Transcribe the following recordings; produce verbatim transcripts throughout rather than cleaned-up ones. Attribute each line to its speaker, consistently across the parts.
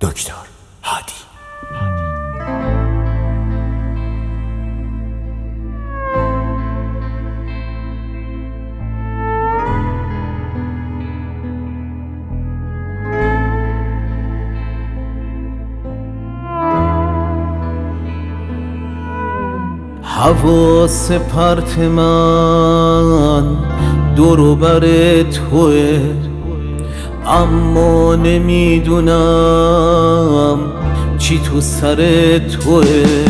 Speaker 1: دکتر هادی.
Speaker 2: حواس پرت من دور و بر توه، اما نمیدونم چی تو سر توه.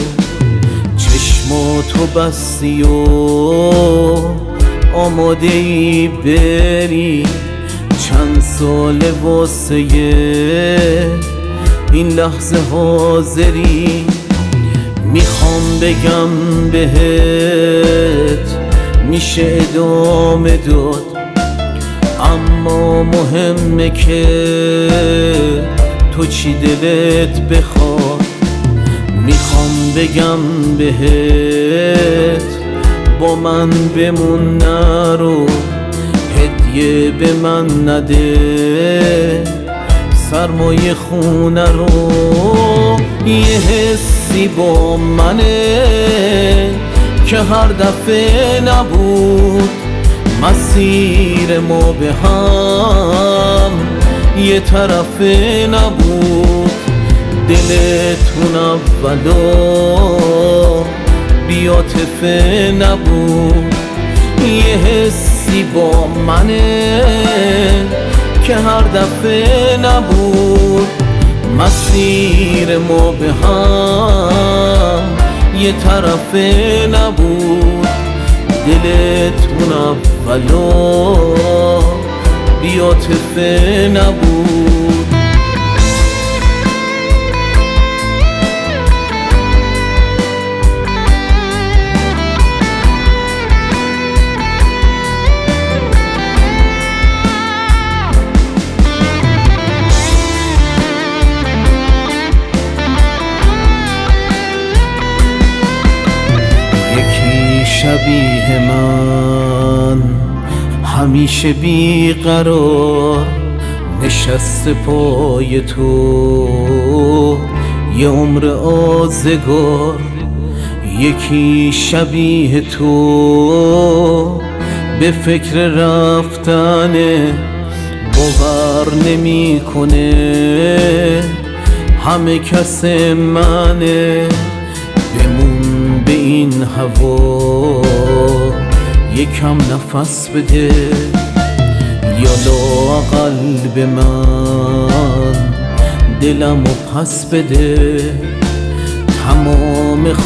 Speaker 2: چشماتو بستی و آماده ای بری، چند سال واسه این لحظه حاضری. میخوام بگم بهت میشه ادامه داد، اما مهمه که تو چی دلت بخواد. میخوام بگم بهت با من بمون، نرو هدیه به من نده سرمایه خونه رو. یه حسی با منه که هر دفعه نبود مسیر ما به هم یه طرفه نبود. دلتون اولا بیاتفه نبود. یه حسی با منه که هر دفعه نبود مسیر ما به هم یه طرفه نبود. دلتون اولا بیاتفه نبود. شبیه من همیشه بیقرار نشسته پای تو یه عمر آزگار. یکی شبیه تو به فکر رفتنه، باور نمی کنه همه کس منه. بمون به این هوا یکم نفس بده، یا لااقل به من دلمو پس بده. تمام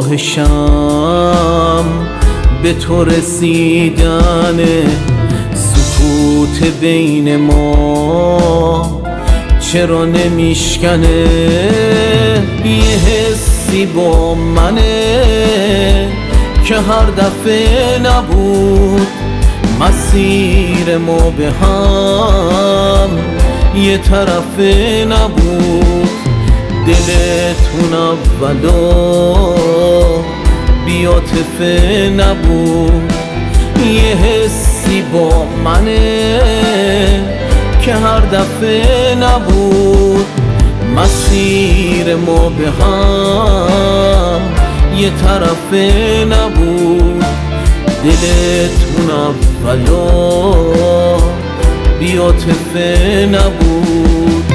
Speaker 2: خواهشم به تو رسیدنه، سکوت بین ما چرا نمیشکنه. یه حسی با منه که هر دفعه نبود مسیر ما به هم یه طرفه نبود. دلتون اولا بیاتفه نبود. یه حسی با منه که هر دفعه نبود مسیر ما به هم یه طرفه نبود. دلتون اولا بیاتفه نبود.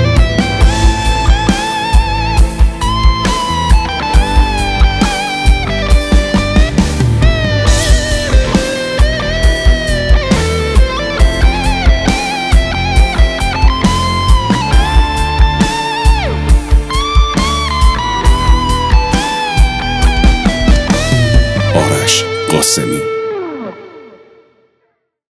Speaker 1: آرش قاسمی.